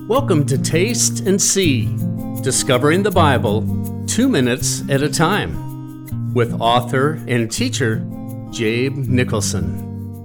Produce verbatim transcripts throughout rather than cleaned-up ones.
Welcome to Taste and See, Discovering the Bible two minutes at a time, with author and teacher Jabe Nicholson.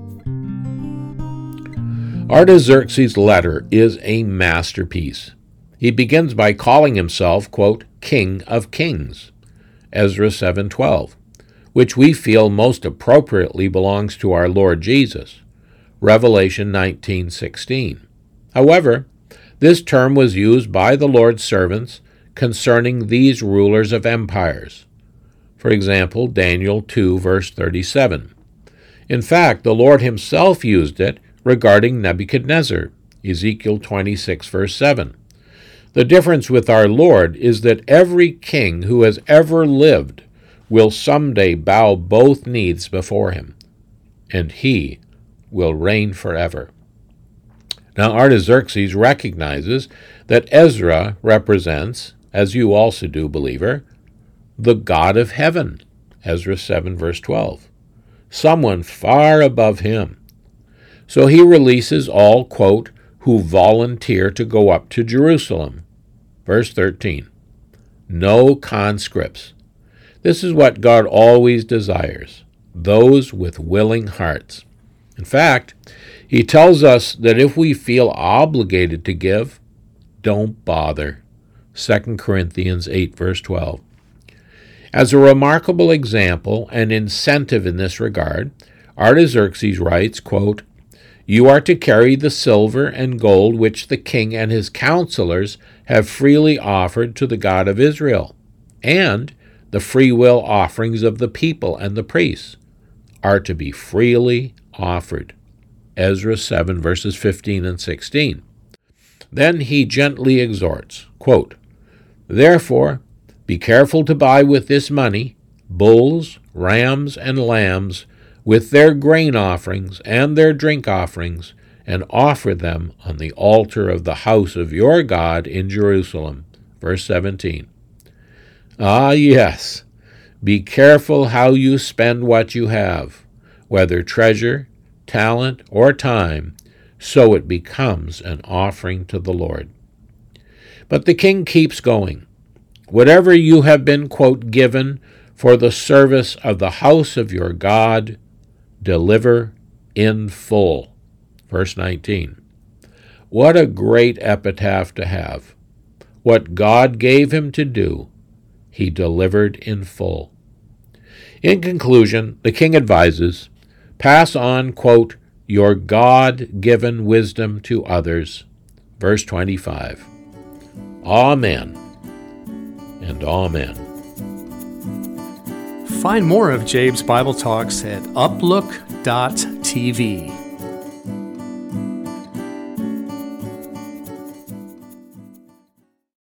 Artaxerxes' letter is a masterpiece. He begins by calling himself, quote, King of Kings, Ezra seven twelve, which we feel most appropriately belongs to our Lord Jesus, Revelation nineteen sixteen. However, this term was used by the Lord's servants concerning these rulers of empires. For example, Daniel two, verse thirty-seven. In fact, the Lord himself used it regarding Nebuchadnezzar, Ezekiel twenty-six, verse seven. The difference with our Lord is that every king who has ever lived will someday bow both knees before him, and he will reign forever. Now, Artaxerxes recognizes that Ezra represents, as you also do, believer, the God of heaven, Ezra seven, verse twelve, someone far above him. So he releases all, quote, who volunteer to go up to Jerusalem. Verse thirteen, no conscripts. This is what God always desires, those with willing hearts. In fact, he tells us that if we feel obligated to give, don't bother. Second Corinthians eight, verse twelve. As a remarkable example and incentive in this regard, Artaxerxes writes, quote, you are to carry the silver and gold which the king and his counselors have freely offered to the God of Israel, and the free will offerings of the people and the priests are to be freely offered. Ezra seven, verses fifteen and sixteen. Then he gently exhorts, quote, therefore, be careful to buy with this money bulls, rams, and lambs, with their grain offerings and their drink offerings, and offer them on the altar of the house of your God in Jerusalem. Verse seventeen. Ah, yes, be careful how you spend what you have, whether treasure, talent, or time, so it becomes an offering to the Lord. But the king keeps going. Whatever you have been, quote, given for the service of the house of your God, deliver in full. Verse nineteen. What a great epitaph to have. What God gave him to do, he delivered in full. In conclusion, the king advises, pass on, quote, your God-given wisdom to others. Verse twenty-five. Amen and amen. Find more of Jabe's Bible Talks at uplook dot t v.